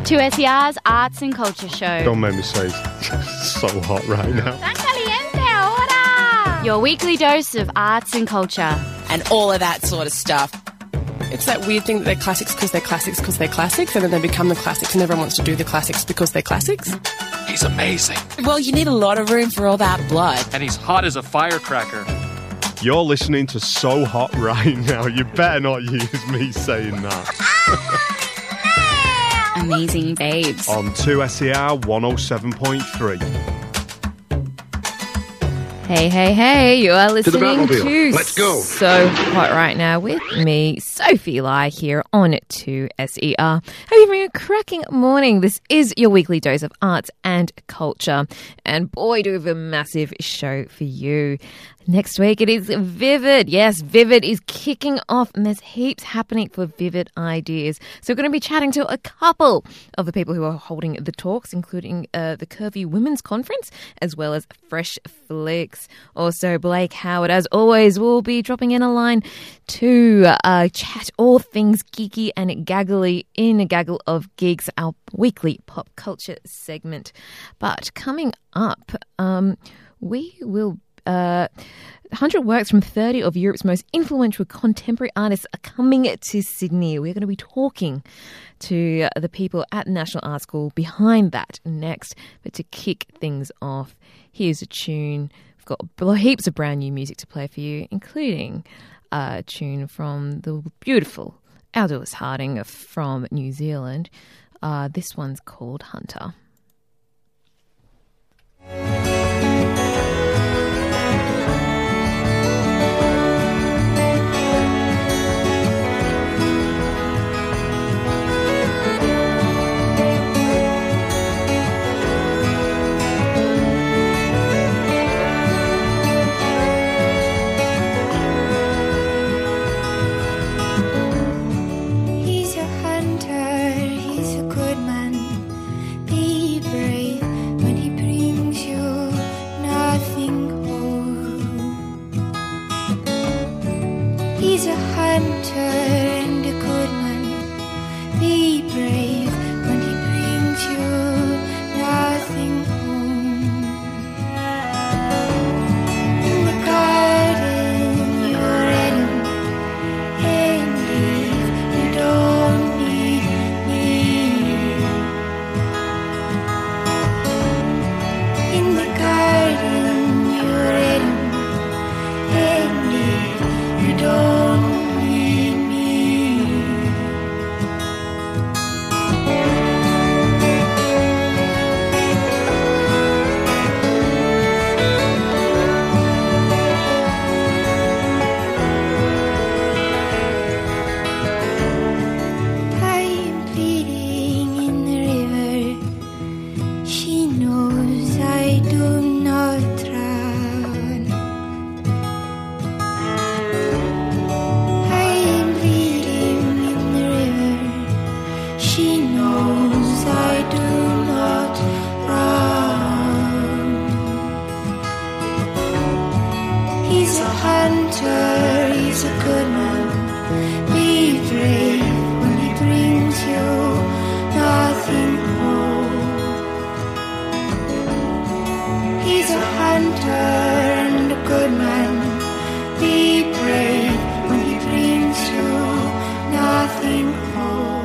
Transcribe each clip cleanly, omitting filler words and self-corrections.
2SER's Arts and Culture Show. Don't make me say it's so hot right now. Tan caliente ahora! Your weekly dose of arts and culture. And all of that sort of stuff. It's that weird thing that they're classics because they're classics because they're classics, and then they become the classics and everyone wants to do the classics because they're classics. He's amazing. Well, you need a lot of room for all that blood. And he's hot as a firecracker. You're listening to So Hot right now. You better not use me saying that. Amazing babes. On 2SER 107.3. Hey, you are listening to Let's go. So Hot right now with me, Sophie Lai, here on 2SER. Hope you're having a cracking morning. This is your weekly dose of arts and culture. And boy, do we have a massive show for you. Next week, it is Vivid. Yes, Vivid is kicking off, and there's heaps happening for Vivid Ideas. So we're going to be chatting to a couple of the people who are holding the talks, including the Curvy Women's Conference, as well as Fresh Flicks. Also, Blake Howard, as always, will be dropping in a line to chat all things geeky and gaggly in a gaggle of geeks, our weekly pop culture segment. But coming up, we will 100 works from 30 of Europe's most influential contemporary artists are coming to Sydney. We're going to be talking to the people at the National Art School behind that next. But to kick things off, here's a tune. We've got heaps of brand new music to play for you, including a tune from the beautiful Aldous Harding from New Zealand. This one's called Hunter. He's a hunter, he's a good man. Be brave when he brings you nothing home. He's a hunter and a good man. Be brave when he brings you nothing home. In the garden you're in, and if you don't need me. In the garden you're in, and if you don't need me. I'm bleeding in the river. She knows I do not drown. I'm bleeding in the river. She knows I do not drown. He's a hunter, he's a good man. Be brave when he brings you nothing home. He's a hunter and a good man. Be brave when he brings you nothing home.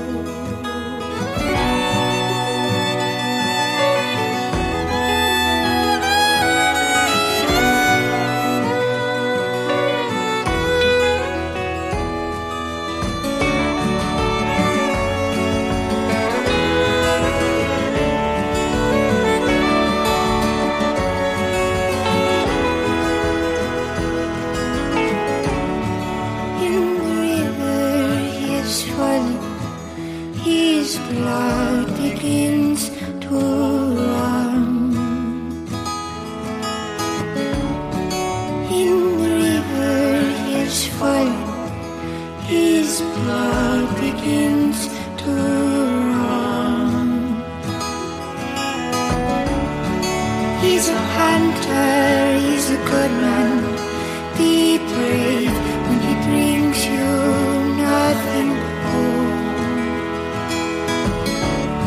In the river he is swollen, his blood begins to run. In the river he is swollen, his blood begins to run. He's a hunter, he's a good man. Be brave when he brings you nothing home.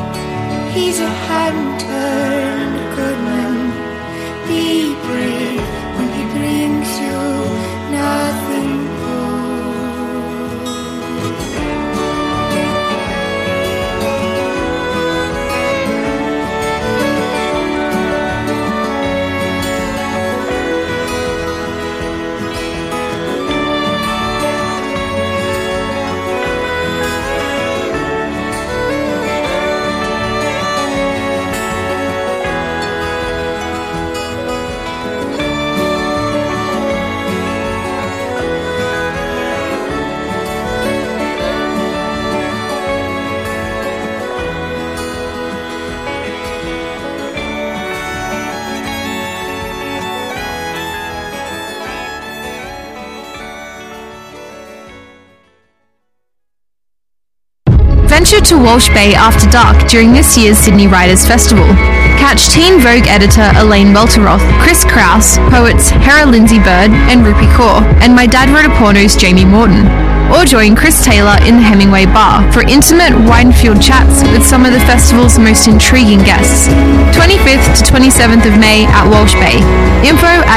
Venture to Walsh Bay after dark during this year's Sydney Writers' Festival. Catch Teen Vogue editor Elaine Welteroth, Chris Kraus, poets Hera Lindsay Bird and Rupi Kaur, and My Dad Wrote a Porno's Jamie Morton. Or join Chris Taylor in the Hemingway Bar for intimate wine-fueled chats with some of the festival's most intriguing guests. 25th to 27th of May at Walsh Bay. Info at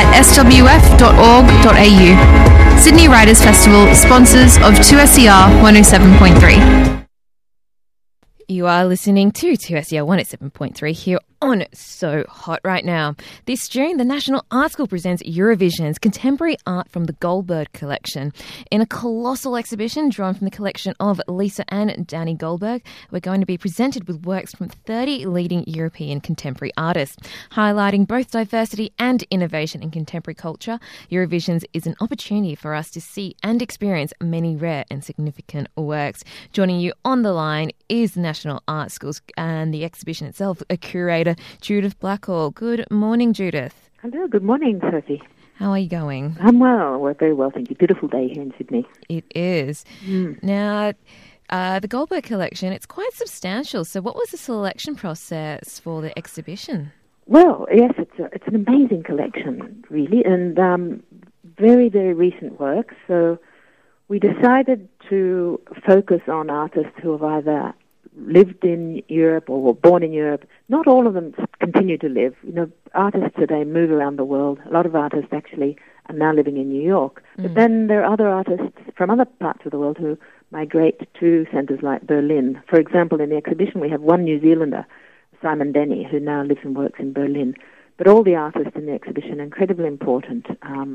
swf.org.au. Sydney Writers' Festival, sponsors of 2SER 107.3. You are listening to 2SER 107.3 here on So Hot right now. This June, the National Art School presents Eurovision's contemporary art from the Goldberg collection. In a colossal exhibition drawn from the collection of Lisa and Danny Goldberg, we're going to be presented with works from 30 leading European contemporary artists. Highlighting both diversity and innovation in contemporary culture, Eurovision's is an opportunity for us to see and experience many rare and significant works. Joining you on the line is the National Art Schools and the exhibition itself, a curator, Judith Blackhall. Good morning, Judith. Hello, good morning, Sophie. How are you going? I'm well. We're very well, thank you. Beautiful day here in Sydney. It is. Now, the Goldberg collection, it's quite substantial. So what was the selection process for the exhibition? Well, yes, it's an amazing collection, really, and very, very recent work. So we decided to focus on artists who have either lived in Europe or were born in Europe. Not all of them continue to live. You know, artists today move around the world. A lot of artists actually are now living in New York. But then there are other artists from other parts of the world who migrate to centres like Berlin. For example, in the exhibition we have one New Zealander, Simon Denny, who now lives and works in Berlin. But all the artists in the exhibition are incredibly important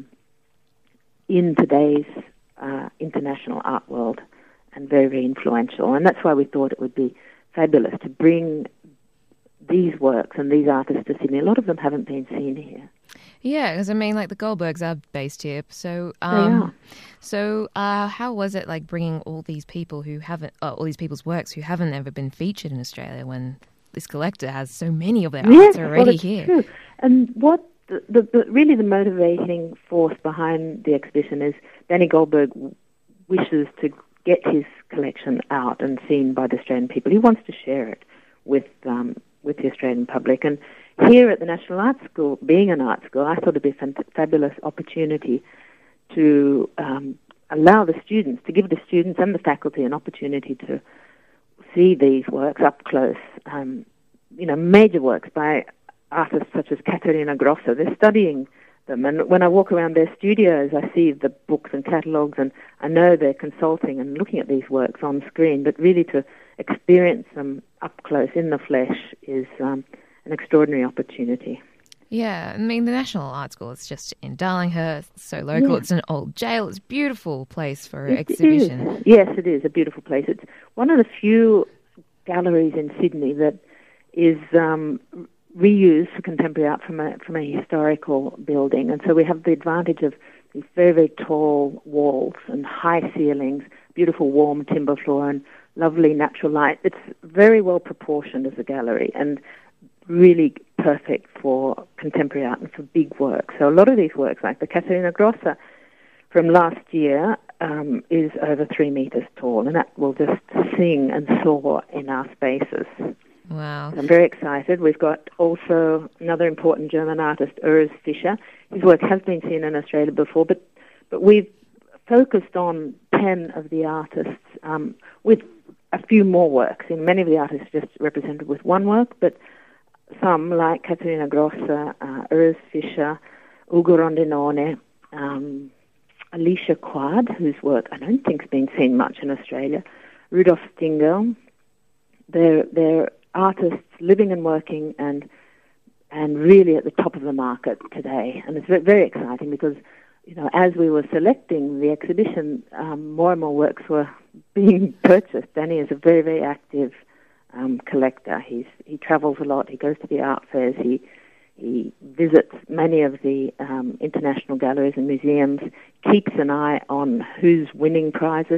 in today's international art world, and very, very influential. And that's why we thought it would be fabulous to bring these works and these artists to Sydney. A lot of them haven't been seen here. Yeah, because I mean, like the Goldbergs are based here. So, They are. So, how was it like bringing all these people who haven't, all these people's works who haven't ever been featured in Australia when this collector has so many of their arts already it's here? True. And what really the motivating force behind the exhibition is Danny Goldberg wishes to get his collection out and seen by the Australian people. He wants to share it with the Australian public. And here at the National Art School, being an art school, I thought it'd be a fabulous opportunity to allow the students, to give the students and the faculty an opportunity to see these works up close. Major works by artists such as Caterina Grossa. They're studying them, and when I walk around their studios I see the books and catalogues, and I know they're consulting and looking at these works on screen, but really to experience them up close in the flesh is an extraordinary opportunity. Yeah, I mean, the National Art School is just in Darlinghurst, so local. Yeah. It's an old jail. It's a beautiful place for exhibition. Yes, it is a beautiful place. It's one of the few galleries in Sydney that is reused for contemporary art from a historical building, and so we have the advantage of these very, very tall walls and high ceilings, beautiful warm timber floor and lovely natural light. It's very well proportioned as a gallery and really perfect for contemporary art and for big work. So a lot of these works, like the Caterina Grossa from last year, is over 3 meters tall, and that will just sing and soar in our spaces. Wow. I'm very excited. We've got also another important German artist, Urs Fischer. His work has been seen in Australia before, but we've focused on 10 of the artists with a few more works. And many of the artists are just represented with one work, but some, like Caterina Grossa, Urs Fischer, Ugo Rondinone, Alicia Quad, whose work I don't think has been seen much in Australia, Rudolf Stingel. They're artists living and working and really at the top of the market today. And it's very exciting because, you know, as we were selecting the exhibition, more and more works were being purchased. Danny is a very, very active collector. He travels a lot. He goes to the art fairs. He visits many of the international galleries and museums, keeps an eye on who's winning prizes,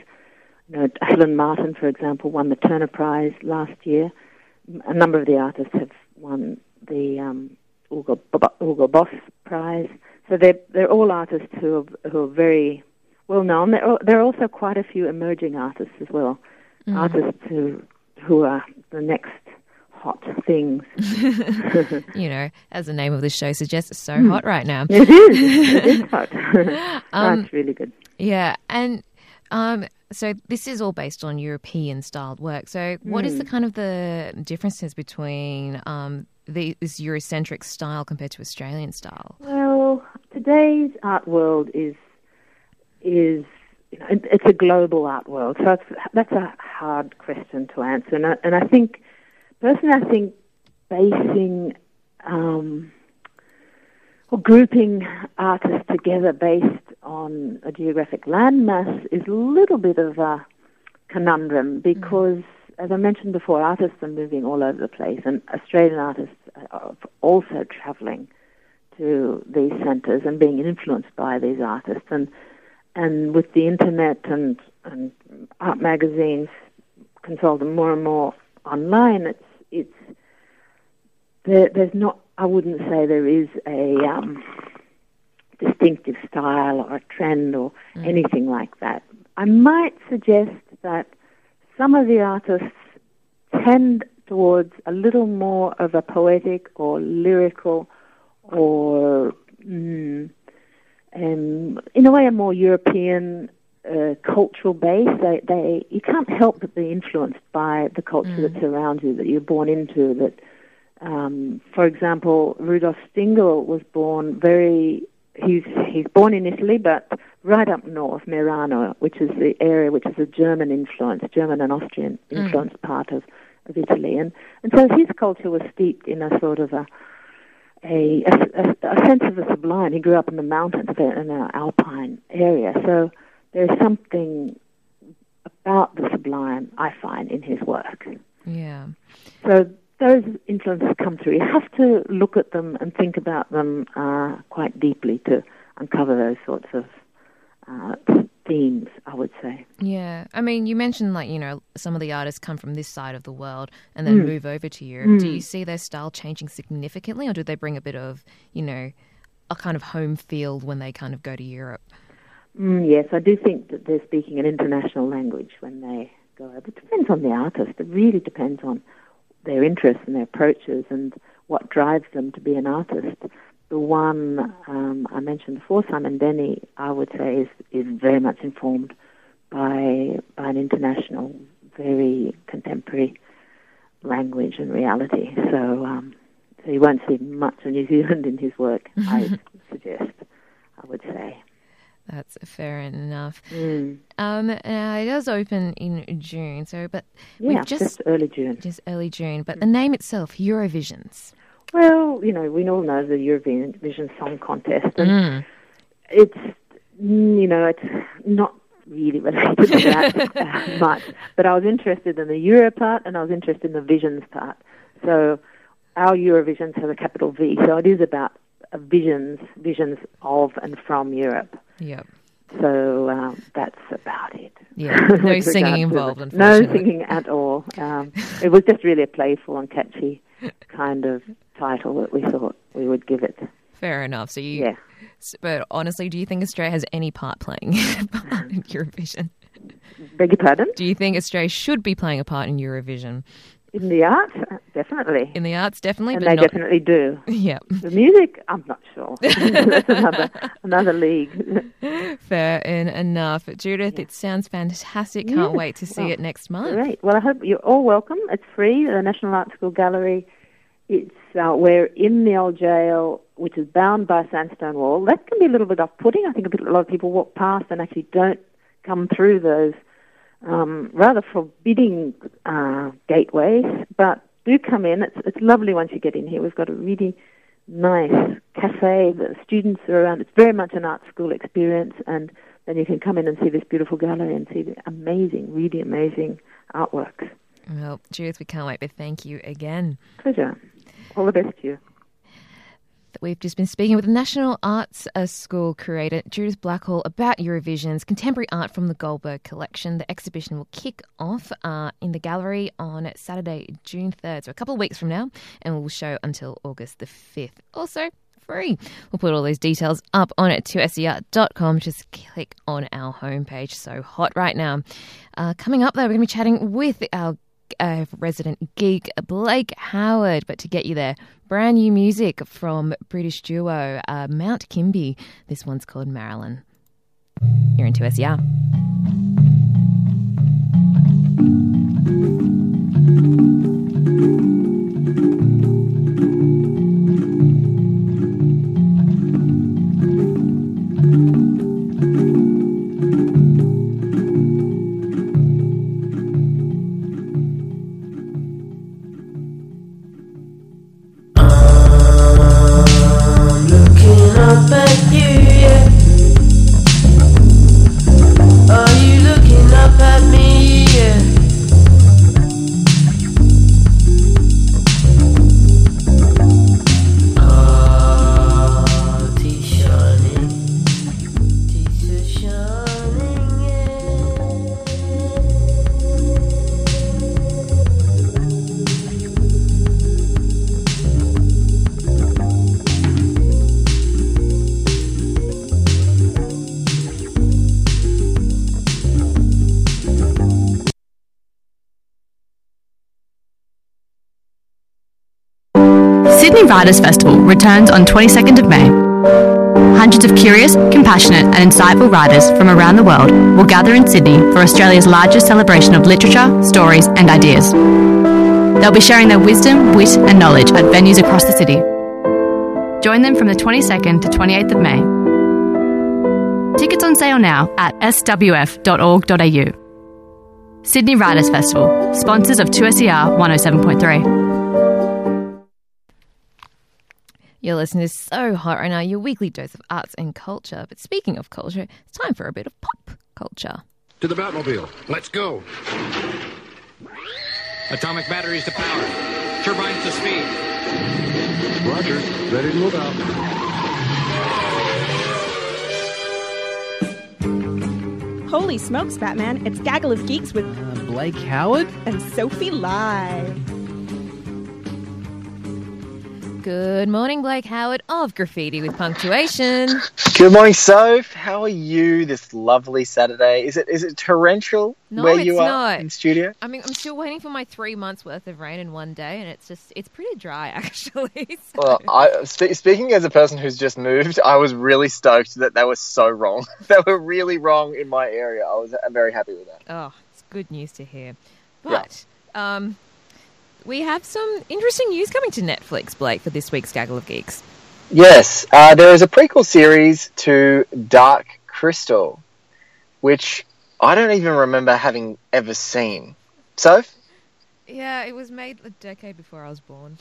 Helen Martin, for example, won the Turner Prize last year. A number of the artists have won the Hugo Boss Prize. So they're all artists who are very well known. There are also quite a few emerging artists as well artists who are the next hot things. You know, as the name of the show suggests, it's so hot right now. It is. It is hot. That's really good. Yeah, and so this is all based on European-styled work. So what is the kind of the differences between this Eurocentric style compared to Australian style? Well, today's art world is you know, it's a global art world, so that's a hard question to answer. And I think, personally, basing or grouping artists together based on a geographic landmass is a little bit of a conundrum because, as I mentioned before, artists are moving all over the place, and Australian artists are also travelling to these centres and being influenced by these artists. And with the internet and art magazines consulting more and more online, there's not. I wouldn't say there is a distinctive style or a trend or anything like that. I might suggest that some of the artists tend towards a little more of a poetic or lyrical or, in a way, a more European cultural base. You can't help but be influenced by the culture that's around you, that you're born into. That, for example, Rudolf Stingel was born he's born in Italy, but right up north, Merano, which is the area which is a German and Austrian influenced part of Italy. And so his culture was steeped in a sort of a sense of the sublime. He grew up in the mountains in an alpine area. So there's something about the sublime, I find, in his work. Yeah. So those influences come through. You have to look at them and think about them quite deeply to uncover those sorts of themes, I would say. Yeah. I mean, you mentioned, some of the artists come from this side of the world and then move over to Europe. Do you see their style changing significantly, or do they bring a bit of, a kind of home feel when they kind of go to Europe? Yes, I do think that they're speaking an international language when they go over. It depends on the artist. It really depends on their interests and their approaches and what drives them to be an artist. The one I mentioned before, Simon Denny, I would say is very much informed by an international, very contemporary language and reality. So you won't see much of New Zealand in his work, I would say. That's fair enough. Now it does open in June, we've just early June. Just early June, but the name itself, Eurovisions. Well, we all know the Eurovision Song Contest, and it's not really related to that much. But I was interested in the Euro part, and I was interested in the Visions part. So our Eurovisions have a capital V, so it is about visions of and from Europe. Yep. So that's about it. Yeah, no singing involved, No unfortunately. singing at all. It was just really a playful and catchy kind of title that we thought we would give it. Fair enough. So yeah. But honestly, do you think Australia has any part playing in Eurovision? Beg your pardon? Do you think Australia should be playing a part in Eurovision? In the arts, definitely. In the arts, definitely. And but they not... definitely do. Yeah. The music, I'm not sure. That's another league. Fair enough. Judith, it sounds fantastic. Can't wait to see it next month. Great. Well, I hope you're all welcome. It's free. The National Art School Gallery. It's we're in the old jail, which is bound by a sandstone wall. That can be a little bit off-putting. I think a lot of people walk past and actually don't come through those rather forbidding gateways, but do come in. It's lovely once you get in here. We've got a really nice cafe. The students are around. It's very much an art school experience, and then you can come in and see this beautiful gallery and see the really amazing artworks. Well, Judith, we can't wait, but thank you again. Pleasure. All the best to you. We've just been speaking with the National Arts School curator Judith Blackhall about Eurovision's contemporary art from the Goldberg collection. The exhibition will kick off in the gallery on Saturday, June 3rd, so a couple of weeks from now, and will show until August the 5th. Also, free. We'll put all those details up on it to ser.com. Just click on our homepage. So hot right now. Coming up, though, we're going to be chatting with our resident geek, Blake Howard. But to get you there, brand new music from British duo Mount Kimby. This one's called Marilyn. You're into SER. Sydney Writers' Festival returns on 22nd of May. Hundreds of curious, compassionate and insightful writers from around the world will gather in Sydney for Australia's largest celebration of literature, stories and ideas. They'll be sharing their wisdom, wit and knowledge at venues across the city. Join them from the 22nd to 28th of May. Tickets on sale now at swf.org.au. Sydney Writers' Festival, sponsors of 2SER 107.3. Your listening is so hot right now, your weekly dose of arts and culture. But speaking of culture, it's time for a bit of pop culture. To the Batmobile. Let's go. Atomic batteries to power. Turbines to speed. Roger. Ready to move out. Holy smokes, Batman. It's Gaggle of Geeks with Blake Howard and Sophie Lai. Good morning, Blake Howard of Graffiti with Punctuation. Good morning, Soph. How are you this lovely Saturday? Is it torrential where you are in studio? I mean, I'm still waiting for my 3 months worth of rain in one day, and it's pretty dry, actually. So. Well, speaking as a person who's just moved, I was really stoked that they were so wrong. They were really wrong in my area. I'm very happy with that. Oh, it's good news to hear. But, we have some interesting news coming to Netflix, Blake, for this week's Gaggle of Geeks. Yes, there is a prequel series to Dark Crystal, which I don't even remember having ever seen. Soph? Yeah, it was made a decade before I was born.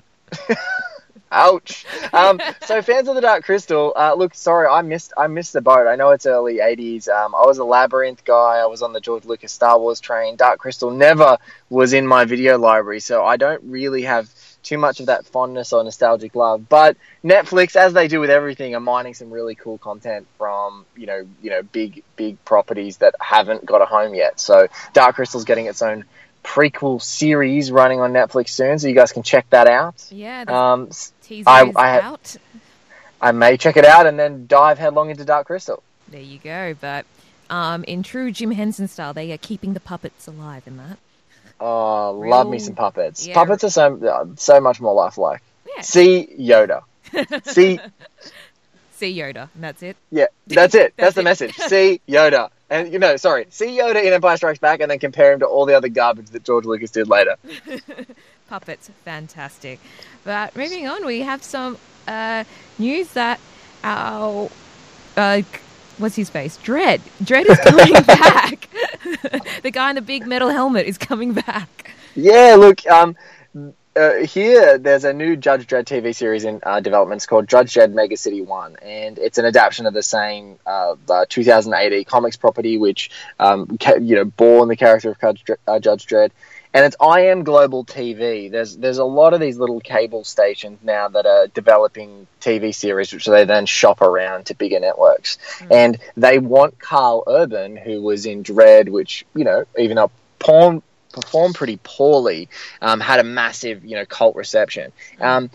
Ouch. So fans of the Dark Crystal, look, sorry, I missed the boat. I know it's early 80s. I was a Labyrinth guy. I was on the George Lucas Star Wars train. Dark Crystal never was in my video library, so I don't really have too much of that fondness or nostalgic love. But Netflix, as they do with everything, are mining some really cool content from, you know, big properties that haven't got a home yet. So Dark Crystal's getting its own prequel series running on Netflix soon, so you guys can check that out. Yeah, teaser is out. I may check it out and then dive headlong into Dark Crystal. There you go. But in true Jim Henson style, they are keeping the puppets alive in that. Oh, love me some puppets. Yeah. Puppets are so much more lifelike. Yeah. See Yoda. See Yoda, and that's it. Yeah, that's it. That's the message. See Yoda. And, see Yoda in Empire Strikes Back and then compare him to all the other garbage that George Lucas did later. Puppets, fantastic. But moving on, we have some news that our, what's his face? Dredd is coming back. The guy in the big metal helmet is coming back. Yeah, look, here there's a new Judge Dredd TV series in development. It's called Judge Dredd Mega City 1, and it's an adaptation of the same 2008 comics property, which born the character of Judge Dredd. And it's IM Global TV. There's a lot of these little cable stations now that are developing TV series, which they then shop around to bigger networks. And they want Carl Urban, who was in Dredd, which, even though performed pretty poorly, had a massive, cult reception.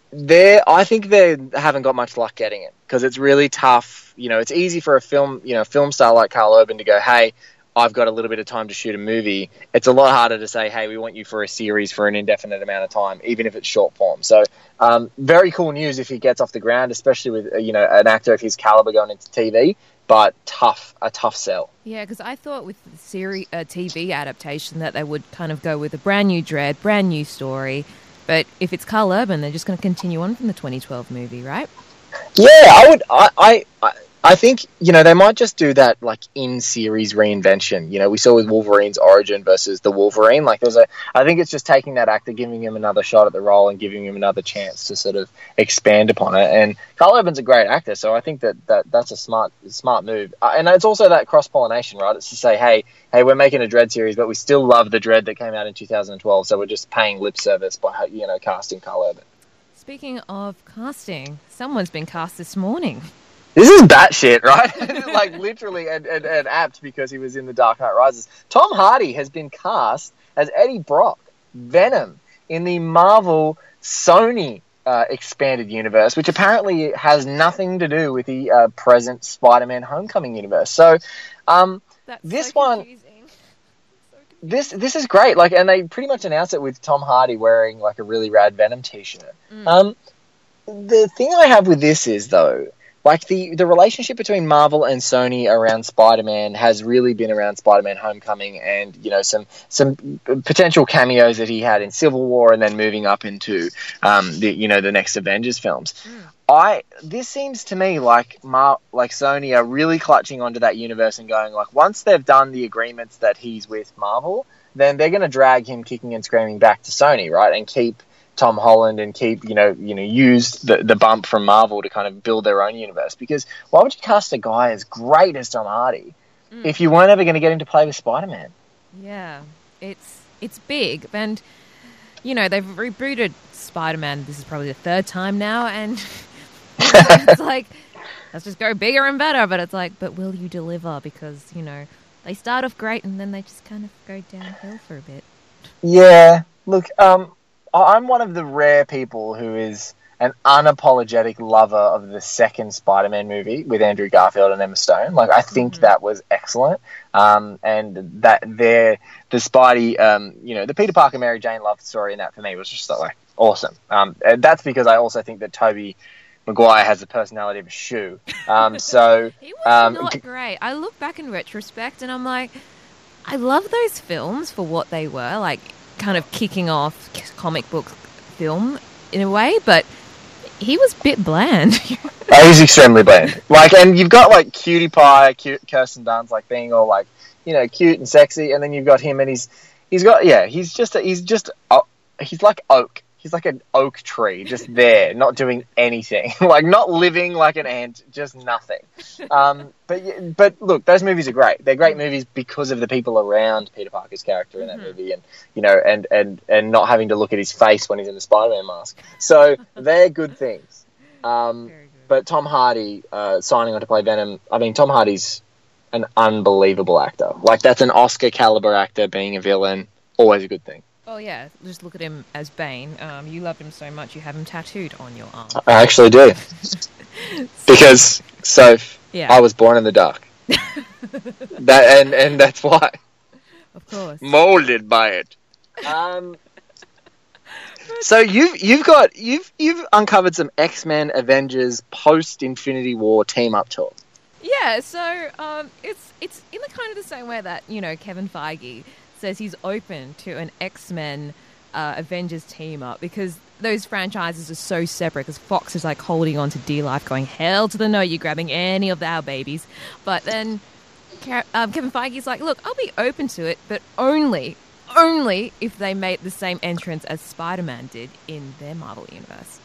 I think they haven't got much luck getting it because it's really tough. You know, it's easy for a film star like Carl Urban to go, hey, I've got a little bit of time to shoot a movie. It's a lot harder to say, hey, we want you for a series for an indefinite amount of time, even if it's short form. So very cool news if he gets off the ground, especially with, an actor of his caliber going into TV, but a tough sell. Yeah, because I thought with the series, TV adaptation that they would kind of go with a brand new Dredd, brand new story. But if it's Carl Urban, they're just going to continue on from the 2012 movie, right? Yeah, I think, they might just do that, like, in-series reinvention. We saw with Wolverine's origin versus the Wolverine. Like, I think it's just taking that actor, giving him another shot at the role and giving him another chance to sort of expand upon it. And Carl Urban's a great actor, so I think that's a smart move. And it's also that cross-pollination, right? It's to say, hey, we're making a Dredd series, but we still love the Dredd that came out in 2012, so we're just paying lip service by, casting Carl Urban. Speaking of casting, someone's been cast this morning. This is batshit, right? Like, literally and apt because he was in The Dark Knight Rises. Tom Hardy has been cast as Eddie Brock, Venom, in the Marvel Sony expanded universe, which apparently has nothing to do with the present Spider-Man Homecoming universe. So, this is great. Like, and they pretty much announced it with Tom Hardy wearing like a really rad Venom t-shirt. The thing I have with this is, though, like the relationship between Marvel and Sony around Spider-Man has really been around Spider-Man Homecoming and, some potential cameos that he had in Civil War and then moving up into, the next Avengers films. This seems to me like Sony are really clutching onto that universe and going, like, once they've done the agreements that he's with Marvel, then they're going to drag him kicking and screaming back to Sony, right? And keep Tom Holland and keep, use the bump from Marvel to kind of build their own universe. Because why would you cast a guy as great as Tom Hardy if you weren't ever going to get him to play with Spider-Man? Yeah, it's big. And, they've rebooted Spider-Man. This is probably the third time now. And it's like, let's just go bigger and better. But it's like, but will you deliver? Because, they start off great and then they just kind of go downhill for a bit. Yeah, look, I'm one of the rare people who is an unapologetic lover of the second Spider-Man movie with Andrew Garfield and Emma Stone. Like, I think that was excellent. And that the Spidey, the Peter Parker Mary Jane love story in that for me was just like awesome. And that's because I also think that Tobey Maguire has the personality of a shoe. So he was not great. I look back in retrospect and I'm like, I love those films for what they were, like, kind of kicking off comic book film in a way, but he was a bit bland. He's extremely bland. Like, and you've got like Cutie Pie, Kirsten Dunst, like being all like, cute and sexy, and then you've got him, and he's like oak. He's like an oak tree, just there, not doing anything, like not living like an ant, just nothing. But look, those movies are great. They're great movies because of the people around Peter Parker's character in that movie, and and not having to look at his face when he's in the Spider-Man mask. So they're good things. But Tom Hardy signing on to play Venom. I mean, Tom Hardy's an unbelievable actor. Like, that's an Oscar caliber actor being a villain. Always a good thing. Oh, yeah. Just look at him as Bane. You loved him so much, you have him tattooed on your arm. I actually do. Because, I was born in the dark. And that's why. Of course. Molded by it. So you've uncovered some X-Men Avengers post-Infinity War team-up talk. Yeah, so it's in the kind of the same way that, Kevin Feige says he's open to an X-Men Avengers team up because those franchises are so separate because Fox is like holding on to D-Life going, hell to the no, you're grabbing any of our babies. But then Kevin Feige's like, look, I'll be open to it, but only if they made the same entrance as Spider-Man did in their Marvel universe.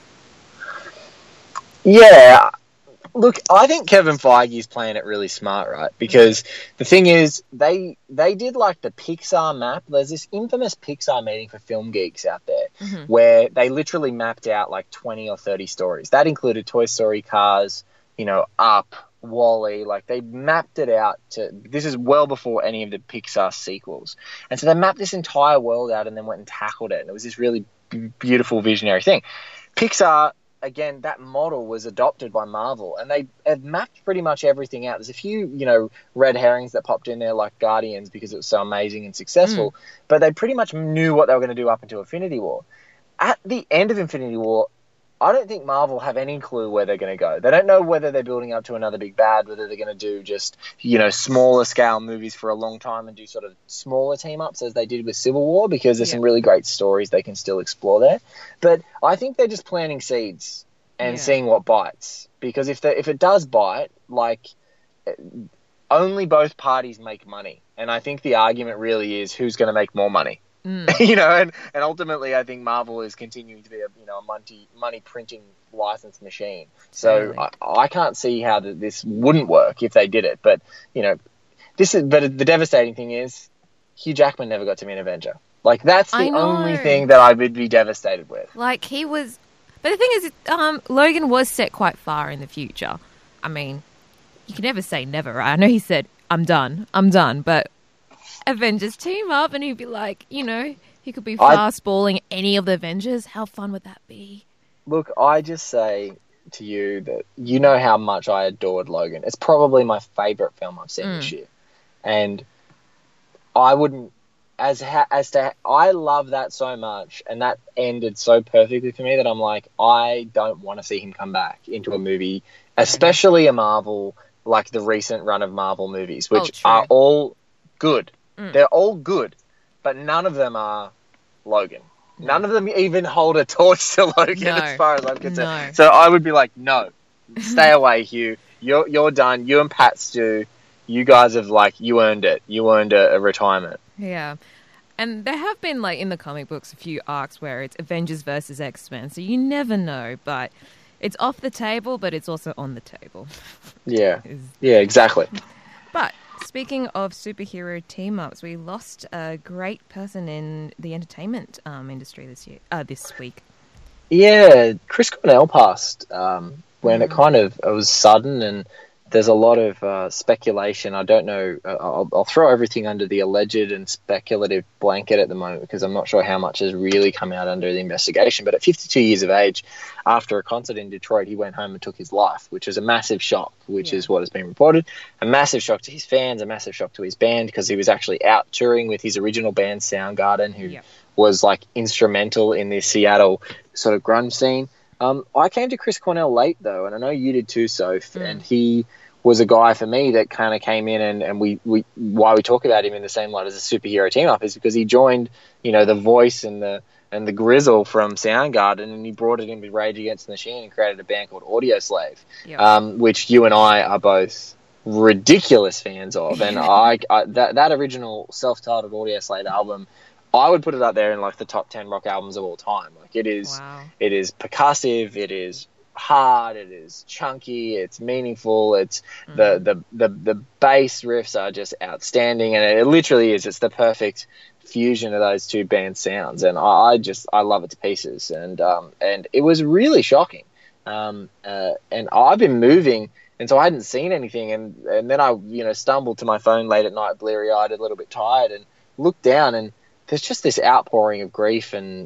Yeah. Look, I think Kevin Feige is playing it really smart, right? Because the thing is, they did like the Pixar map. There's this infamous Pixar meeting for film geeks out there where they literally mapped out like 20 or 30 stories. That included Toy Story, Cars, Up, WALL-E. Like, they mapped it out to, this is well before any of the Pixar sequels. And so they mapped this entire world out and then went and tackled it. And it was this really beautiful visionary thing. Pixar, again, that model was adopted by Marvel, and they have mapped pretty much everything out. There's a few, red herrings that popped in there, like Guardians, because it was so amazing and successful, but they pretty much knew what they were going to do up until Infinity War. At the end of Infinity War, I don't think Marvel have any clue where they're going to go. They don't know whether they're building up to another big bad, whether they're going to do just, smaller scale movies for a long time and do sort of smaller team-ups as they did with Civil War, because there's some really great stories they can still explore there. But I think they're just planting seeds and seeing what bites. Because if it does bite, only both parties make money. And I think the argument really is who's going to make more money. And ultimately I think Marvel is continuing to be a money printing license machine. So I can't see how this wouldn't work if they did it. But but the devastating thing is Hugh Jackman never got to be an Avenger. That's the only thing that I would be devastated with. He was, but the thing is, Logan was set quite far in the future. I mean, you can never say never, right? I know he said, I'm done, but Avengers team up, and he'd be like, he could be fast-balling any of the Avengers. How fun would that be? Look, I just say to you that you know how much I adored Logan. It's probably my favourite film I've seen this year. And I wouldn't, I love that so much, and that ended so perfectly for me that I'm like, I don't want to see him come back into a movie, especially a Marvel, like the recent run of Marvel movies, which are all good. They're all good, but none of them are Logan. None of them even hold a torch to Logan as far as I'm concerned. No. So I would be like, no, stay away, Hugh. You're done. You and Pat Stu, you guys have you earned it. You earned a retirement. Yeah. And there have been in the comic books a few arcs where it's Avengers versus X-Men, so you never know, but it's off the table, but it's also on the table. Yeah. Yeah, exactly. But speaking of superhero team-ups, we lost a great person in the entertainment industry this week. Yeah, Chris Cornell passed when it was sudden, and there's a lot of speculation. I don't know. I'll throw everything under the alleged and speculative blanket at the moment because I'm not sure how much has really come out under the investigation. But at 52 years of age, after a concert in Detroit, he went home and took his life, which was a massive shock, which is what has been reported. A massive shock to his fans, a massive shock to his band, because he was actually out touring with his original band, Soundgarden, who was instrumental in the Seattle sort of grunge scene. I came to Chris Cornell late, though, and I know you did too, Soph, and he was a guy for me that kind of came in, and we why we talk about him in the same light as a superhero team up is because he joined, the voice and the grizzle from Soundgarden, and he brought it in with Rage Against the Machine and created a band called Audioslave, which you and I are both ridiculous fans of, and that original self-titled Audioslave album, I would put it up there in the top 10 rock albums of all time. It is percussive, it is hard, it is chunky, it's meaningful, it's the bass riffs are just outstanding, and it literally is, it's the perfect fusion of those two band sounds, and I love it to pieces, and it was really shocking, and I've been moving, and so I hadn't seen anything, and then I stumbled to my phone late at night, bleary-eyed, a little bit tired, and looked down, and there's just this outpouring of grief and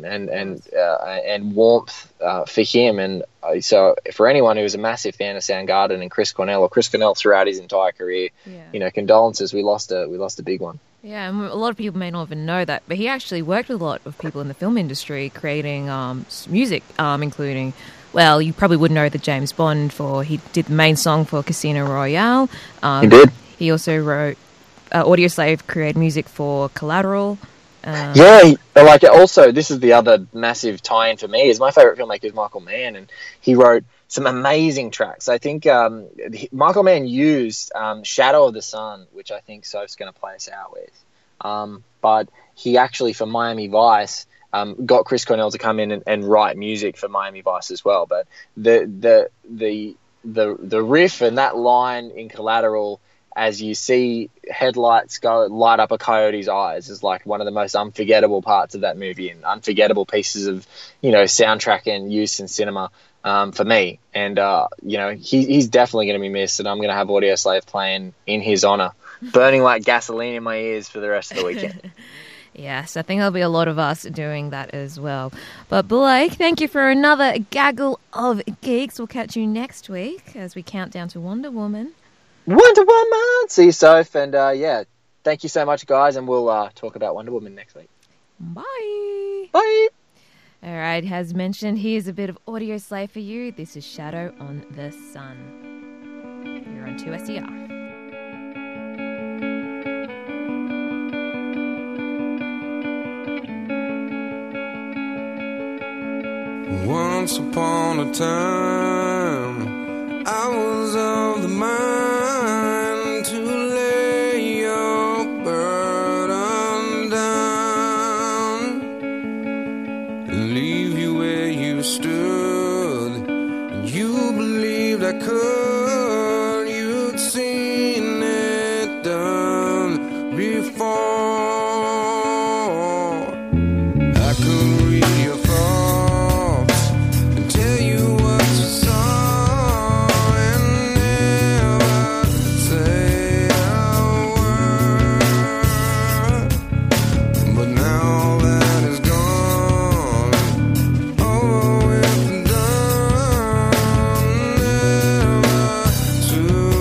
warmth for him, and so for anyone who is a massive fan of Soundgarden and Chris Cornell, or Chris Cornell throughout his entire career, condolences. We lost a big one. Yeah, and a lot of people may not even know that, but he actually worked with a lot of people in the film industry creating music, including, well, you probably would know that James Bond he did the main song for Casino Royale. He did. He also wrote Audioslave, created music for Collateral. Also, this is the other massive tie-in for me, is my favourite filmmaker is Michael Mann, and he wrote some amazing tracks. I think Michael Mann used Shadow of the Sun, which I think Soph's going to play us out with. But he actually, for Miami Vice, got Chris Cornell to come in and write music for Miami Vice as well. But the riff and that line in Collateral, as you see headlights light up a coyote's eyes, is one of the most unforgettable parts of that movie, and unforgettable pieces of, soundtrack and use in cinema for me. And, he's definitely going to be missed, and I'm going to have Audioslave playing in his honor, burning like gasoline in my ears for the rest of the weekend. Yes, I think there'll be a lot of us doing that as well. But Blake, thank you for another gaggle of geeks. We'll catch you next week as we count down to Wonder Woman. Wonder Woman! See you, Soph. And yeah, thank you so much, guys. And we'll talk about Wonder Woman next week. Bye. Bye. All right, as mentioned, here's a bit of audio slay for you. This is Shadow on the Sun. You're on 2SER. Once upon a time, I was of the mind to lay your burden down and leave you where you stood. And you believed I could, you'd seen it done before. I could read your thoughts and tell you what you saw and never say a word. But now that is gone, over with and done, never to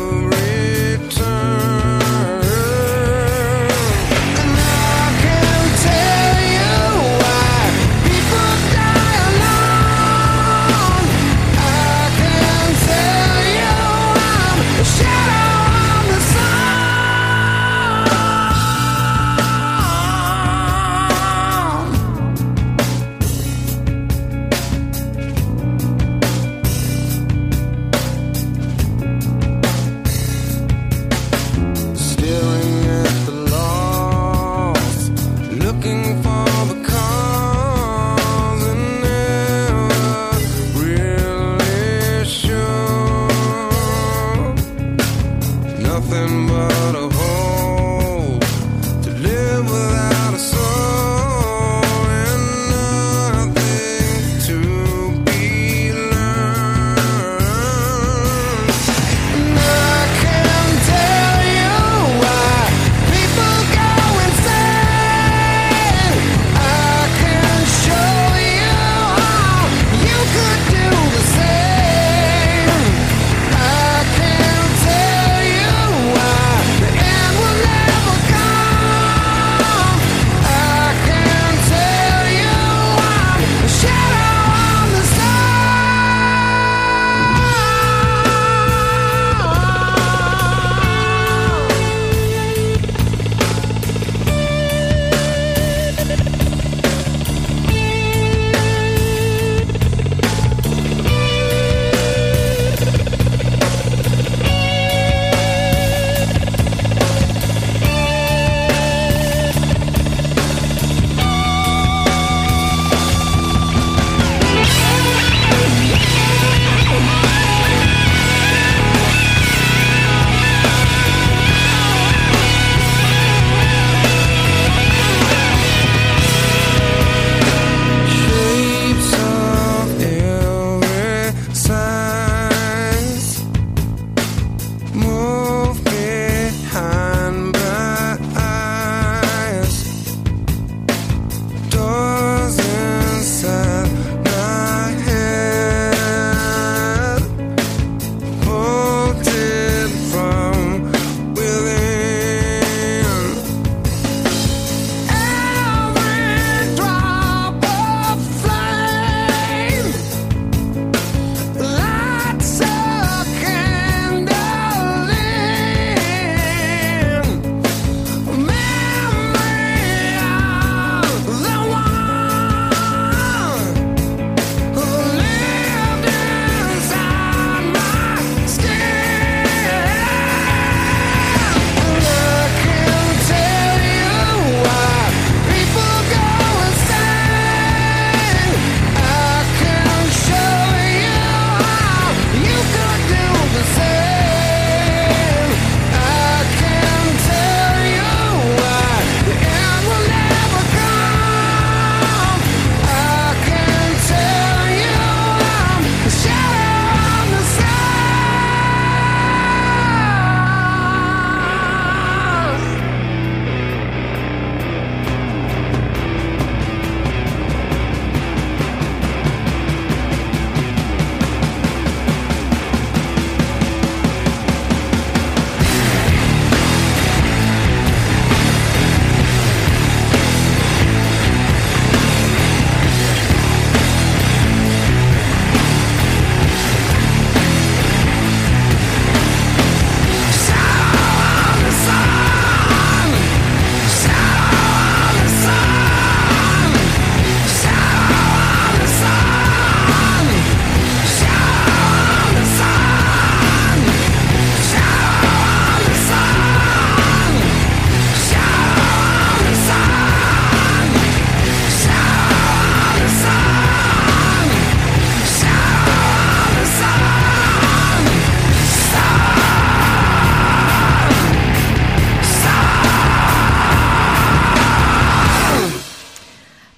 return. And I can tell you why people die alone. I can tell you I'm a shadow on the Staring at the lost, looking for the cause and never really sure. Nothing but a hole to live without a soul and nothing to be learned. And I can tell you why people go insane. I can show you how you could do the same. I can tell you why the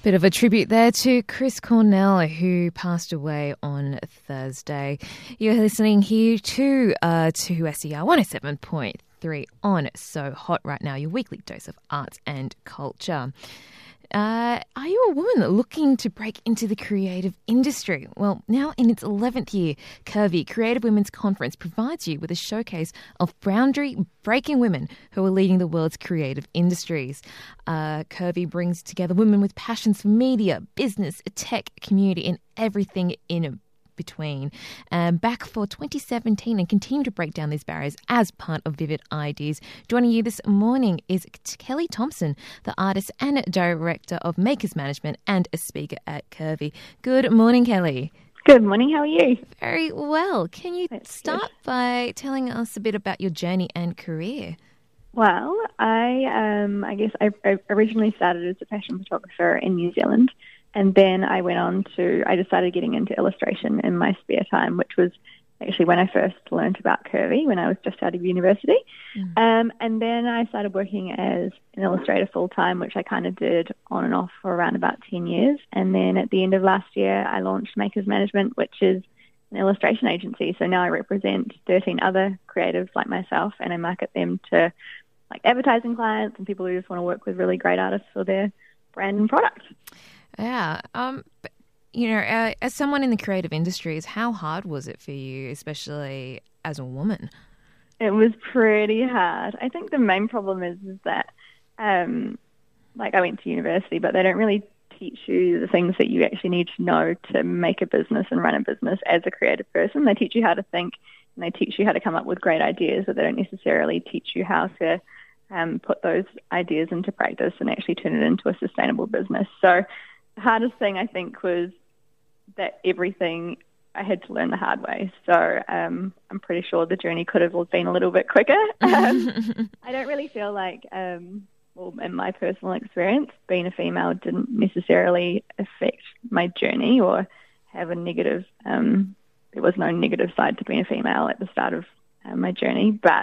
Bit of a tribute there to Chris Cornell, who passed away on Thursday. You're listening here to SER 107.3 on So Hot right now, your weekly dose of arts and culture. Are you a woman looking to break into the creative industry? Well, now in its 11th year, Curvy Creative Women's Conference provides you with a showcase of boundary-breaking women who are leading the world's creative industries. Curvy brings together women with passions for media, business, tech, community, and everything in between. Back for 2017 and continue to break down these barriers as part of Vivid Ideas. Joining you this morning is Kelly Thompson, the artist and director of Makers Management and a speaker at Curvy. Good morning, Kelly. Good morning. How are you? Very well. Can you start by telling us a bit about your journey and career? Well, I guess I originally started as a fashion photographer in New Zealand. And then I decided getting into illustration in my spare time, which was actually when I first learned about Curvy, when I was just out of university. And then I started working as an illustrator full-time, which I kind of did on and off for around about 10 years. And then at the end of last year, I launched Makers Management, which is an illustration agency. So now I represent 13 other creatives like myself, and I market them to like advertising clients and people who just want to work with really great artists for their brand and product. Yeah. As someone in the creative industries, how hard was it for you, especially as a woman? It was pretty hard. I think the main problem is that, I went to university, but they don't really teach you the things that you actually need to know to make a business and run a business as a creative person. They teach you how to think and they teach you how to come up with great ideas, but they don't necessarily teach you how to put those ideas into practice and actually turn it into a sustainable business. So the hardest thing, I think, was that everything I had to learn the hard way. So I'm pretty sure the journey could have been a little bit quicker. I don't really feel like, in my personal experience, being a female didn't necessarily affect my journey or have a negative, there was no negative side to being a female at the start of my journey. But,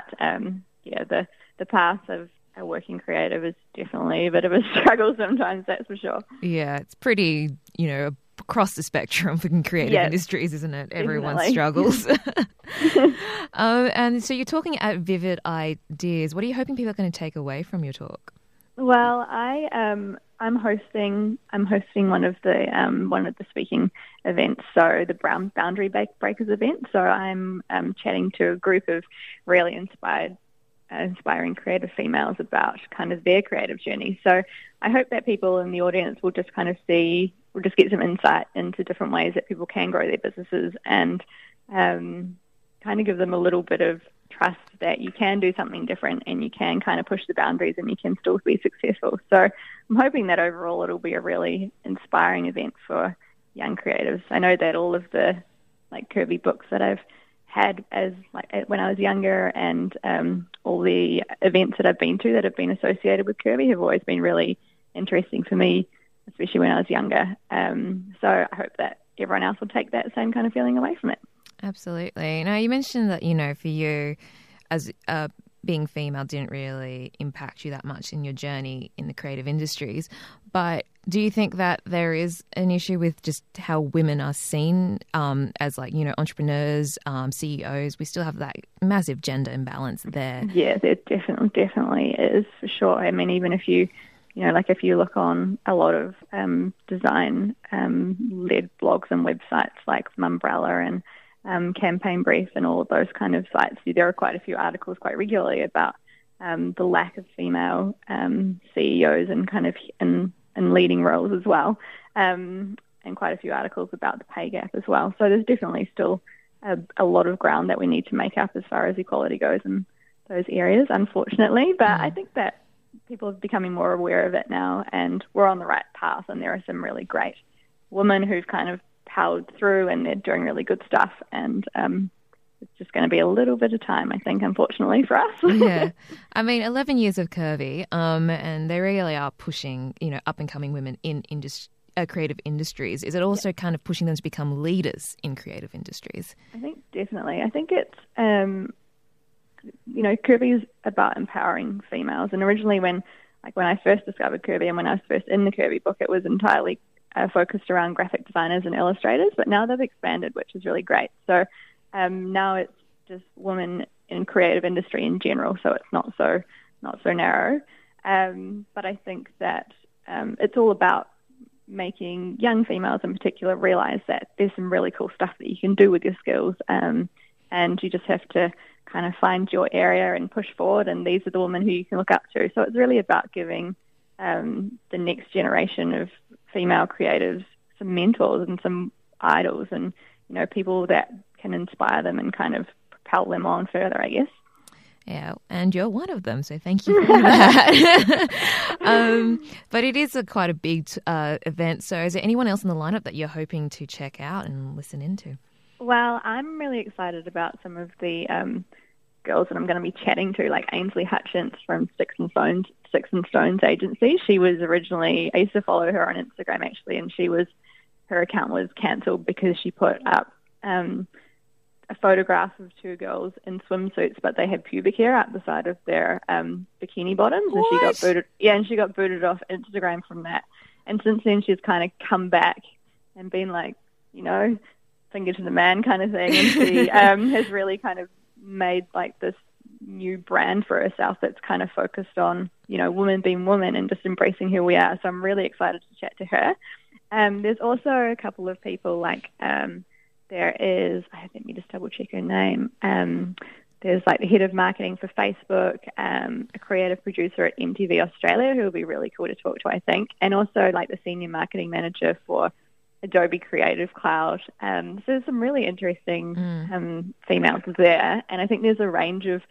the path of a working creative is definitely a bit of a struggle sometimes, that's for sure. Yeah, it's pretty, across the spectrum in creative industries, isn't it? Everyone struggles. And so you're talking at Vivid Ideas. What are you hoping people are going to take away from your talk? Well, I'm hosting one of the speaking events, so the Boundary Breakers event. So I'm chatting to a group of really inspiring creative females about kind of their creative journey. So I hope that people in the audience will just kind of will just get some insight into different ways that people can grow their businesses and kind of give them a little bit of trust that you can do something different and you can kind of push the boundaries and you can still be successful. So I'm hoping that overall it'll be a really inspiring event for young creatives. I know that all of the Curvy books that I've had when I was younger and all the events that I've been to that have been associated with Curvy have always been really interesting for me, especially when I was younger. So I hope that everyone else will take that same kind of feeling away from it. Absolutely. Now, you mentioned that, for you as being female didn't really impact you that much in your journey in the creative industries. But do you think that there is an issue with just how women are seen as entrepreneurs, CEOs? We still have that massive gender imbalance there. Yeah, there definitely is, for sure. I mean, even if you if you look on a lot of design led blogs and websites like Mumbrella and Campaign Brief and all of those kind of sites, there are quite a few articles quite regularly about the lack of female CEOs and kind of in leading roles as well, and quite a few articles about the pay gap as well. So there's definitely still a lot of ground that we need to make up as far as equality goes in those areas, unfortunately. But I think that people are becoming more aware of it now, and we're on the right path, and there are some really great women who've kind of powered through and they're doing really good stuff, and it's just going to be a little bit of time, I think, unfortunately, for us. Yeah. I mean, 11 years of Curvy, and they really are pushing, up-and-coming women in creative industries. Is it also kind of pushing them to become leaders in creative industries? I think definitely. I think it's, Curvy is about empowering females. And originally when like when I first discovered Kirby and when I was first in the Kirby book, it was entirely focused around graphic designers and illustrators, but now they've expanded, which is really great. So now it's just women in creative industry in general, so it's not so narrow. But I think that it's all about making young females in particular realize that there's some really cool stuff that you can do with your skills, and you just have to kind of find your area and push forward, and these are the women who you can look up to. So it's really about giving the next generation of female creatives some mentors and some idols and, people that can inspire them and kind of propel them on further, I guess. Yeah, and you're one of them, so thank you for that. But it is quite a big event, so is there anyone else in the lineup that you're hoping to check out and listen into? Well, I'm really excited about some of the girls that I'm going to be chatting to, like Ainsley Hutchins from Sticks and Stones agency. She was originally, I used to follow her on Instagram actually, and her account was cancelled because she put up a photograph of two girls in swimsuits, but they had pubic hair out the side of their bikini bottoms, and she got booted. Yeah, and she got booted off Instagram from that. And since then, she's kind of come back and been like, finger to the man kind of thing, and she has really kind of made like this new brand for herself that's kind of focused on, women being women and just embracing who we are. So I'm really excited to chat to her. There's also a couple of people like. There is, let me just double check her name. There's like the head of marketing for Facebook, a creative producer at MTV Australia who will be really cool to talk to, I think, and also like the senior marketing manager for Adobe Creative Cloud. So there's some really interesting females there, and I think there's a range of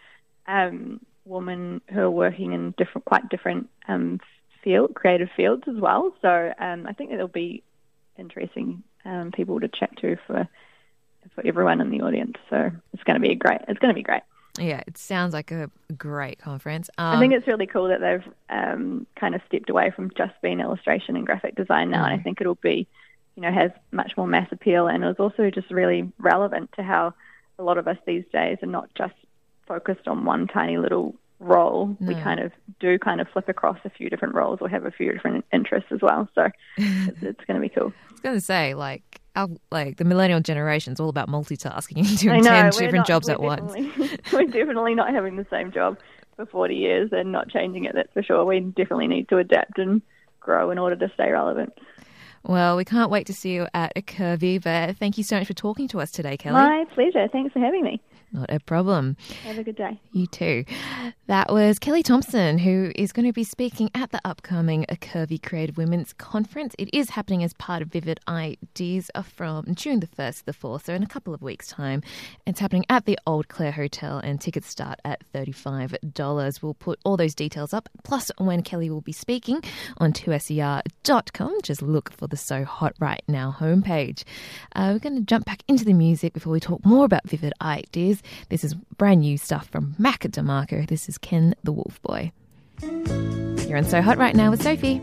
women who are working in quite different creative fields as well. So I think it'll be interesting people to chat to for everyone in the audience. So it's going to be great. Yeah, it sounds like a great conference. I think it's really cool that they've kind of stepped away from just being illustration and graphic design now, and I think it'll be, has much more mass appeal, and it's also just really relevant to how a lot of us these days are not just focused on one tiny little role. We kind of flip across a few different roles or have a few different interests as well. So it's going to be cool. I was going to say, the millennial generation is all about multitasking and doing 10 different jobs at once. We're definitely not having the same job for 40 years and not changing it, that's for sure. We definitely need to adapt and grow in order to stay relevant. Well, we can't wait to see you at Kirby, but thank you so much for talking to us today, Kelly. My pleasure. Thanks for having me. Not a problem. Have a good day. You too. That was Kelly Thompson, who is going to be speaking at the upcoming Kirby Creative Women's Conference. It is happening as part of Vivid Ideas from June the 1st to the 4th, so in a couple of weeks' time. It's happening at the Old Clare Hotel, and tickets start at $35. We'll put all those details up, plus when Kelly will be speaking on 2ser.com. Just look for the So Hot Right Now homepage. We're going to jump back into the music before we talk more about Vivid Ideas. This is brand new stuff from Mac DeMarco. This is Ken the Wolf Boy. You're on So Hot Right Now with Sophie.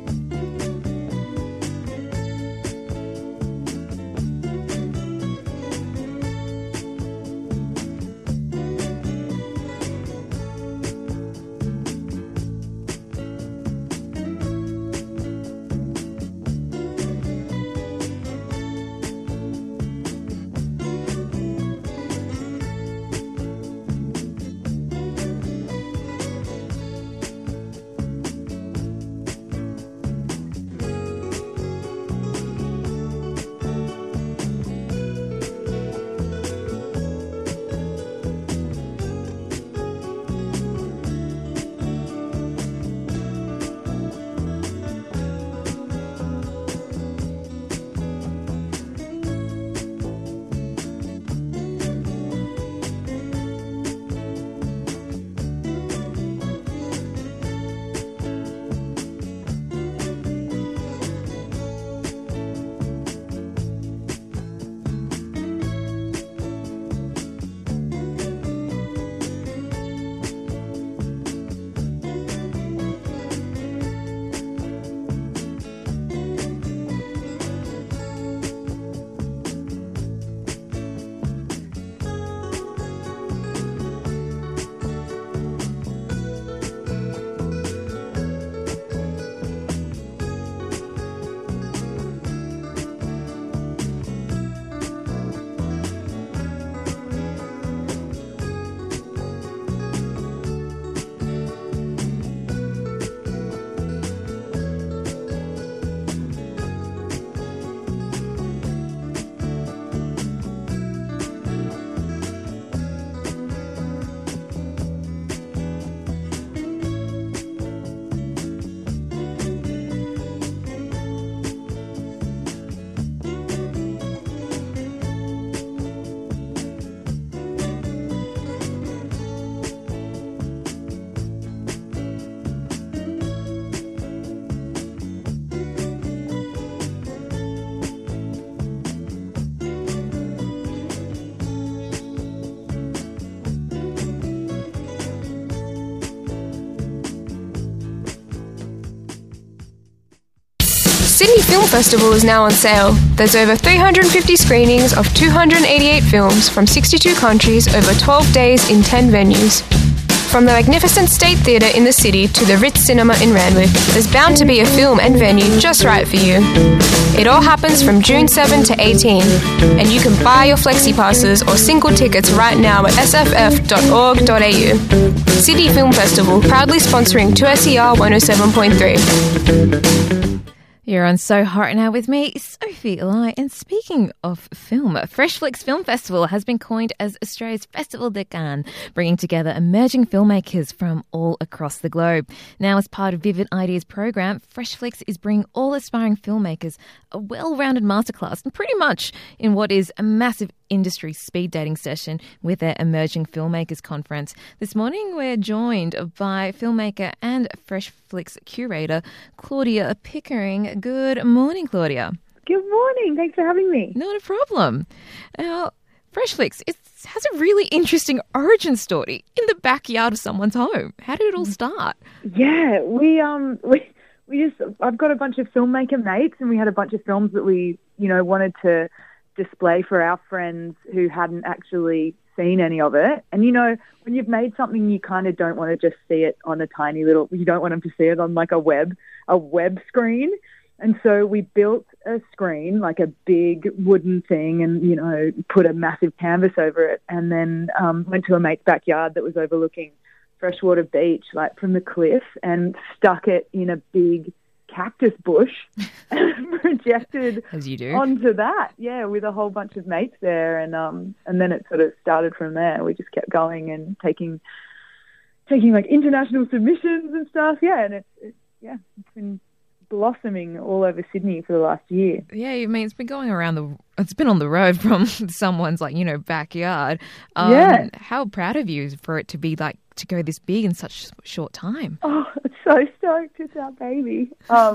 Sydney Film Festival is now on sale. There's over 350 screenings of 288 films from 62 countries over 12 days in 10 venues. From the magnificent State Theatre in the city to the Ritz Cinema in Randwick, there's bound to be a film and venue just right for you. It all happens from June 7 to 18, and you can buy your flexi passes or single tickets right now at sff.org.au. Sydney Film Festival, proudly sponsoring 2SER 107.3. You're on So Hot Now with me, Sophie Eli. And speaking of film, Freshflix Film Festival has been coined as Australia's Festival de Cannes, bringing together emerging filmmakers from all across the globe. Now, as part of Vivid Ideas program, Freshflix is bringing all aspiring filmmakers a well-rounded masterclass, and pretty much in what is a massive industry speed dating session with their Emerging Filmmakers Conference. This morning, we're joined by filmmaker and Freshflix curator, Claudia Pickering. Good morning, Claudia. Good morning. Thanks for having me. Not a problem. Now, Freshflix has a really interesting origin story in the backyard of someone's home. How did it all start? Yeah, I've got a bunch of filmmaker mates, and we had a bunch of films that we, wanted to display for our friends who hadn't actually seen any of it. And, when you've made something, you kind of don't want to just see it on a tiny little, you don't want them to see it on like a web screen. And so we built a screen, like a big wooden thing, and, put a massive canvas over it, and then went to a mate's backyard that was overlooking Freshwater Beach, like from the cliff, and stuck it in a big cactus bush and projected as you do onto that, with a whole bunch of mates there, and then it sort of started from there. We just kept going and taking like international submissions and stuff, and it's been blossoming all over Sydney for the last year. Yeah, I mean, it's been going around it's been on the road from someone's backyard. How proud of you for it to be to go this big in such a short time. Oh, so stoked. It's our baby.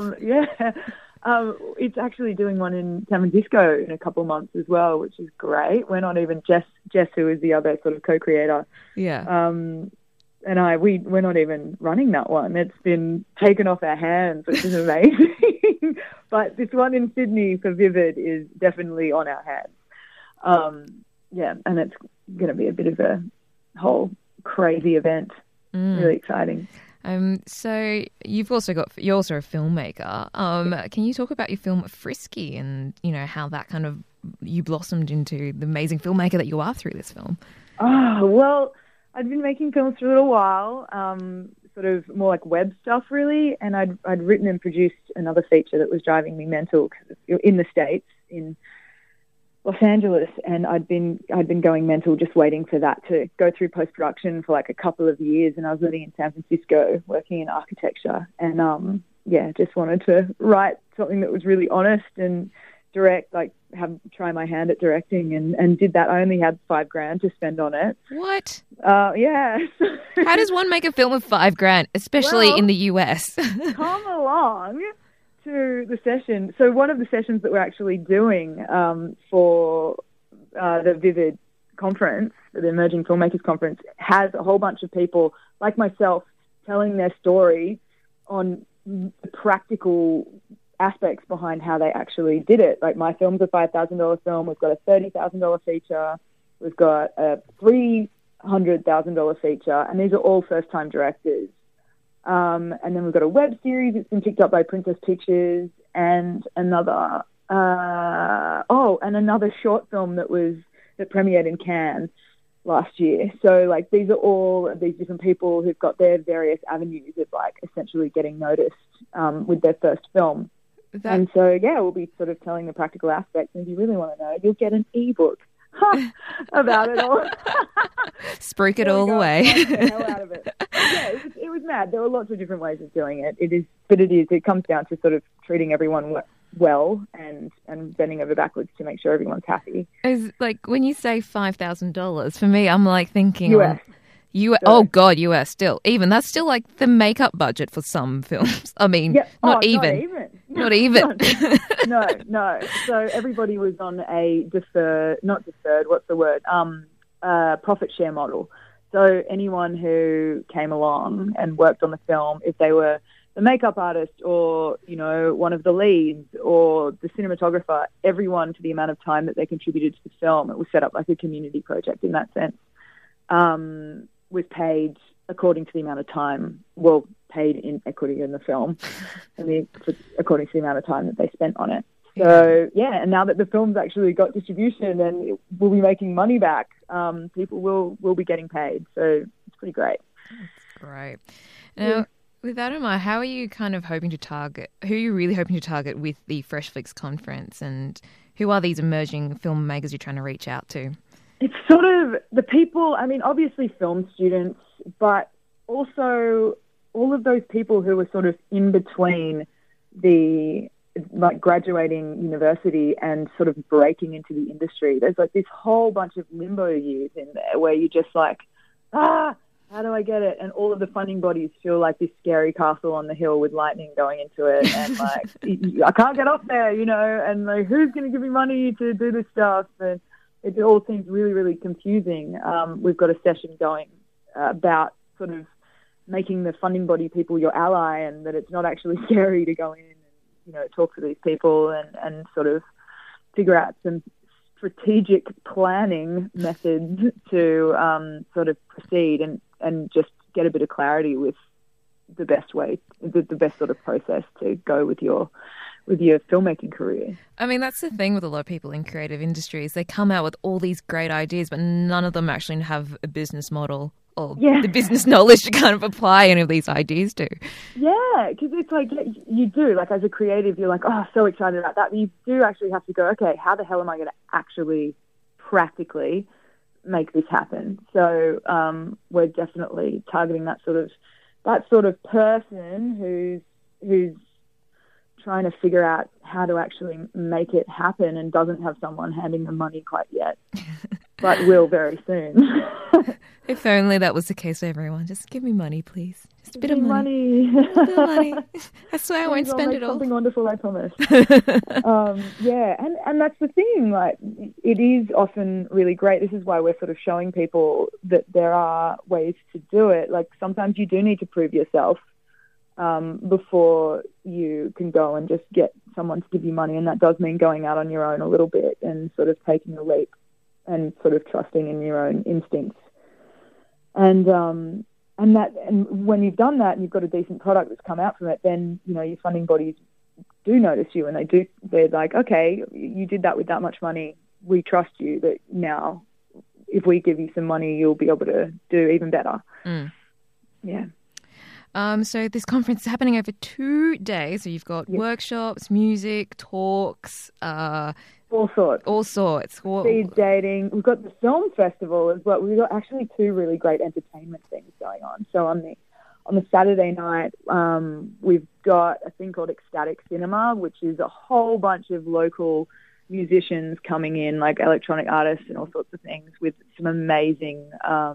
It's actually doing one in San Francisco in a couple of months as well, which is great. We're not even Jess, who is the other sort of co-creator. Yeah. And we're not even running that one. It's been taken off our hands, which is amazing. But this one in Sydney for Vivid is definitely on our hands. And it's going to be a bit of a whole crazy event. Really exciting. So you're also a filmmaker. Can you talk about your film Frisky and how that kind of you blossomed into the amazing filmmaker that you are through this film? Oh, well, I'd been making films for a little while, sort of more like web stuff really, and I'd written and produced another feature that was driving me mental in the States, in Los Angeles, and I'd been going mental just waiting for that to go through post-production for like a couple of years, and I was living in San Francisco working in architecture, and just wanted to write something that was really honest and direct, try my hand at directing, and did that. I only had $5,000 to spend on it. What? Yeah. How does one make a film with $5,000, especially in the US? Come along to the session. So one of the sessions that we're actually doing for the Vivid conference, the Emerging Filmmakers Conference, has a whole bunch of people like myself telling their story on the practical aspects behind how they actually did it. Like my film's a $5,000 film. We've got a $30,000 feature. We've got a $300,000 feature, and these are all first-time directors. And then we've got a web series. It's been picked up by Princess Pictures, and another short film that premiered in Cannes last year. So these are all these different people who've got their various avenues of essentially getting noticed with their first film. And so, we'll be sort of telling the practical aspects. And if you really want to know, you'll get an ebook about it all. Spruik it all the way. The hell out of it. It was mad. There were lots of different ways of doing it. It comes down to sort of treating everyone well and bending over backwards to make sure everyone's happy. Is when you say $5,000, for me, I'm thinking US. Oh God, US still. Even that's still the makeup budget for some films. I mean, not even. No. So everybody was on a profit share model. So anyone who came along and worked on the film, if they were the makeup artist or, you know, one of the leads or the cinematographer, everyone to the amount of time that they contributed to the film. It was set up like a community project in that sense. Was paid according to the amount of time, well, paid in equity in the film, and according to the amount of time that they spent on it. So, yeah, and now that the film's actually got distribution and it will be making money back, people will be getting paid. So it's pretty great. That's great. Now, with that in mind, how are you kind of hoping to target, who are you really hoping to target with the Fresh Flicks conference, and who are these emerging filmmakers you're trying to reach out to? It's sort of the people, I mean, obviously film students, but also all of those people who are sort of in between the, like, graduating university and sort of breaking into the industry. There's like this whole bunch of limbo years in there where you're just like, how do I get it? And all of the funding bodies feel like this scary castle on the hill with lightning going into it. And like, I can't get up there, you know, and like, who's going to give me money to do this stuff? And it all seems really, really confusing. We've got a session going about sort of making the funding body people your ally, and that it's not actually scary to go in and, you know, talk to these people and sort of figure out some strategic planning methods to sort of proceed and just get a bit of clarity with the best way, the best sort of process to go with your filmmaking career. I mean, that's the thing with a lot of people in creative industries. They come out with all these great ideas, but none of them actually have a business model or the business knowledge to kind of apply any of these ideas to. Yeah, because it's like, you do, like as a creative, you're like, oh, so excited about that. But you do actually have to go, okay, how the hell am I going to actually practically make this happen? So we're definitely targeting that sort of person who's trying to figure out how to actually make it happen and doesn't have someone handing them money quite yet, but will very soon. If only that was the case for everyone. Just give me money, please. Just a bit of money. A bit of money. I swear I won't spend it all. Something wonderful, I promise. Yeah, and that's the thing. Like, it is often really great. This is why we're sort of showing people that there are ways to do it. Like, sometimes you do need to prove yourself before you can go and just get someone to give you money, and that does mean going out on your own a little bit and sort of taking a leap and sort of trusting in your own instincts. And when you've done that and you've got a decent product that's come out from it, then, you know, your funding bodies do notice you, and they're like, okay, you did that with that much money. We trust you that now if we give you some money, you'll be able to do even better. Yeah. So this conference is happening over 2 days. So you've got workshops, music, talks, all sorts. Speed dating. We've got the film festival as well. We've got actually 2 really great entertainment things going on. So on the Saturday night, we've got a thing called Ecstatic Cinema, which is a whole bunch of local musicians coming in, like electronic artists and all sorts of things, with some amazing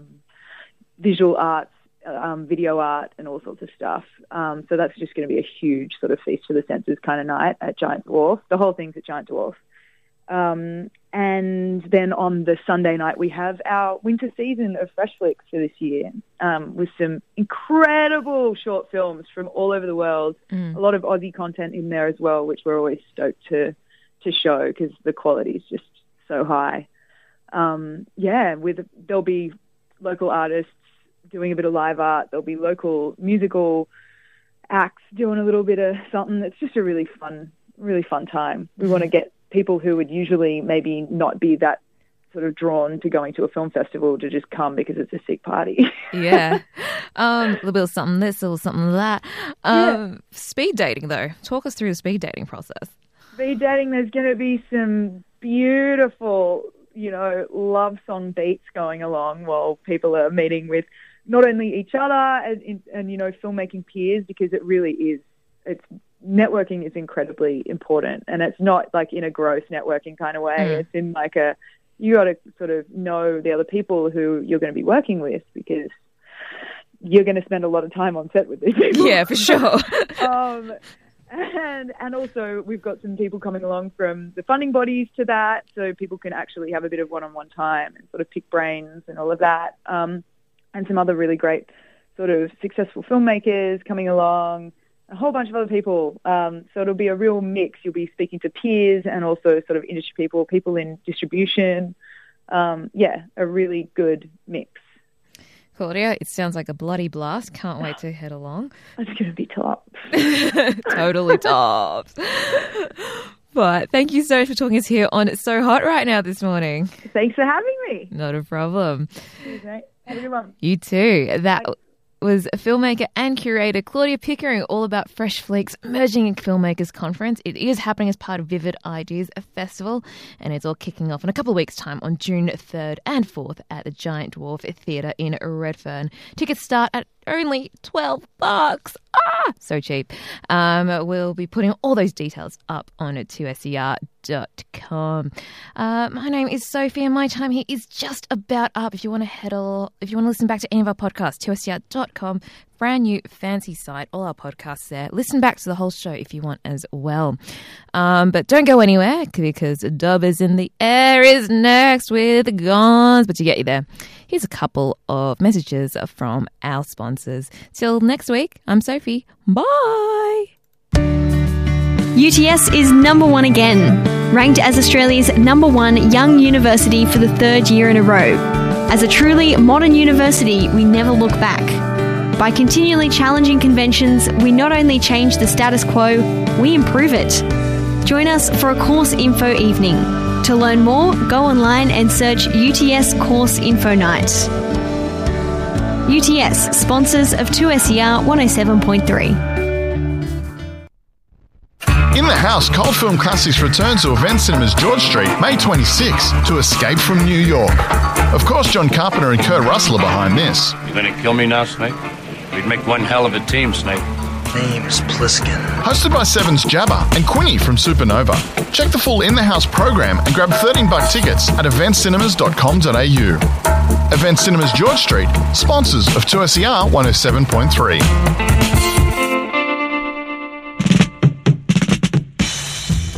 visual arts, video art and all sorts of stuff. So that's just going to be a huge sort of feast for the senses kind of night at Giant Dwarf. The whole thing's at Giant Dwarf. And then on the Sunday night, we have our winter season of Fresh Flicks for this year, with some incredible short films from all over the world. A lot of Aussie content in there as well, which we're always stoked to show because the quality is just so high. There'll be local artists doing a bit of live art. There'll be local musical acts doing a little bit of something. It's just a really fun time. We want to get people who would usually maybe not be that sort of drawn to going to a film festival to just come because it's a sick party. Yeah. A little bit of something this, a little something that. Speed dating, though. Talk us through the speed dating process. Speed dating, there's going to be some beautiful, you know, love song beats going along while people are meeting with not only each other and you know, filmmaking peers, because it really is. Networking is incredibly important, and it's not like in a gross networking kind of way. It's in like you got to sort of know the other people who you're going to be working with, because you're going to spend a lot of time on set with these people. Yeah, for sure. And also we've got some people coming along from the funding bodies to that, so people can actually have a bit of one-on-one time and sort of pick brains and all of that. And some other really great sort of successful filmmakers coming along. a whole bunch of other people. So it'll be a real mix. You'll be speaking to peers and also sort of industry people in distribution. A really good mix. Claudia, it sounds like a bloody blast. Can't wait to head along. It's going to be tops. Totally tops. But thank you so much for talking us here on It's So Hot right now this morning. Thanks for having me. Not a problem. Cheers, mate. Have a good one. You too. That was filmmaker and curator Claudia Pickering, all about Fresh Flicks Emerging Filmmakers Conference. It is happening as part of Vivid Ideas Festival, and it's all kicking off in a couple of weeks' time on June 3rd and 4th at the Giant Dwarf Theatre in Redfern. Tickets start at only $12. So cheap. We'll be putting all those details up on 2ser.com. My name is Sophie, and my time here is just about up. If you want to listen back to any of our podcasts, 2ser.com, brand new fancy site, all our podcasts there. Listen back to the whole show if you want as well. But don't go anywhere, because Dub is in the Air is next with Gons. But to get you there, here's a couple of messages from our sponsors. Till next week, I'm Sophie. Bye. UTS is number one again, ranked as Australia's number one young university for the third year in a row. As a truly modern university, we never look back. By continually challenging conventions, we not only change the status quo, we improve it. Join us for a course info evening. To learn more, go online and search UTS Course Info Night. UTS, sponsors of 2SER 107.3. In the House, Cult Film Classics return to Event Cinemas George Street, May 26, to Escape from New York. Of course, John Carpenter and Kurt Russell are behind this. You gonna kill me now, Snake? We'd make one hell of a team, Snake. Name's Pliskin. Hosted by Seven's Jabba and Quinny from Supernova. Check the full In the House program and grab $13 tickets at eventcinemas.com.au. Event Cinemas George Street, sponsors of 2SER 107.3.